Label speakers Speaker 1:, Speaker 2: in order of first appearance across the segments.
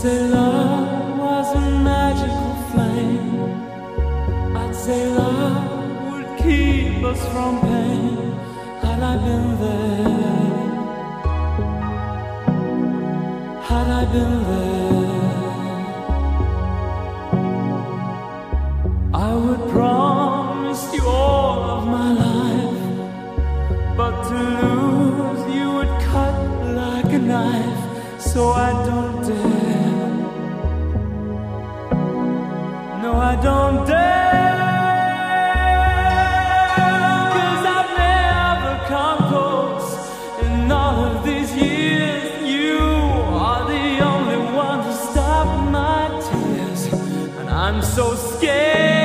Speaker 1: say love was a magical flame. I'd say love would keep us from pain. Had I been there, had I been there, I would promise you all of my life. But to lose you would cut like a knife. So I don't dare, no I don't dare, 'cause I've never come close in all of these years. You are the only one to stop my tears, and I'm so scared.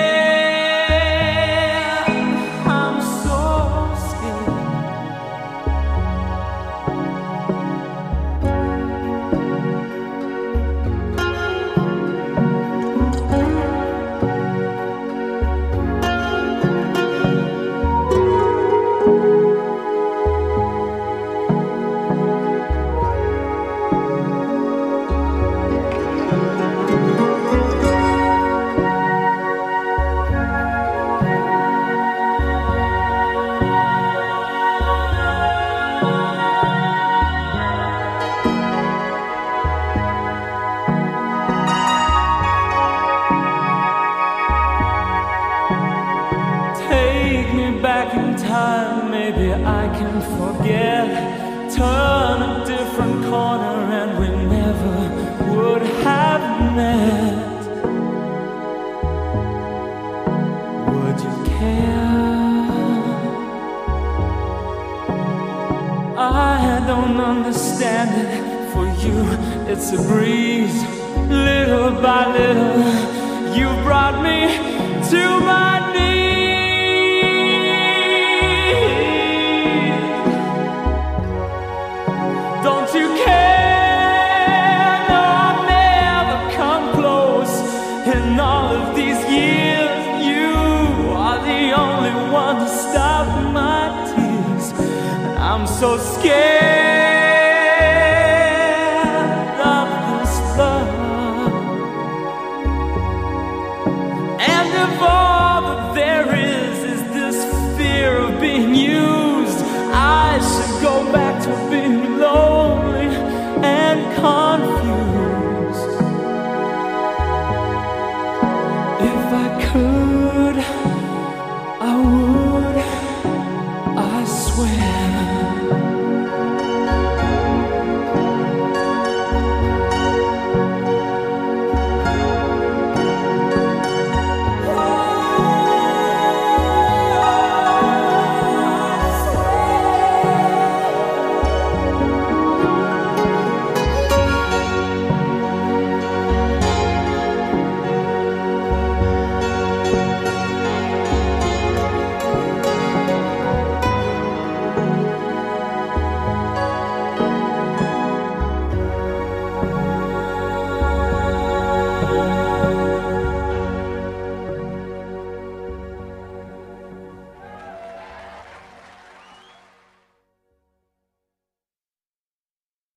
Speaker 1: Back in time, maybe I can forget. Turn a different corner and we never would have met. Would you care? I don't understand it. For you, it's a breeze. Little by little, you brought me to my knees. Don't you care? No, I've never come close in all of these years. You are the only one to stop my tears, and I'm so scared.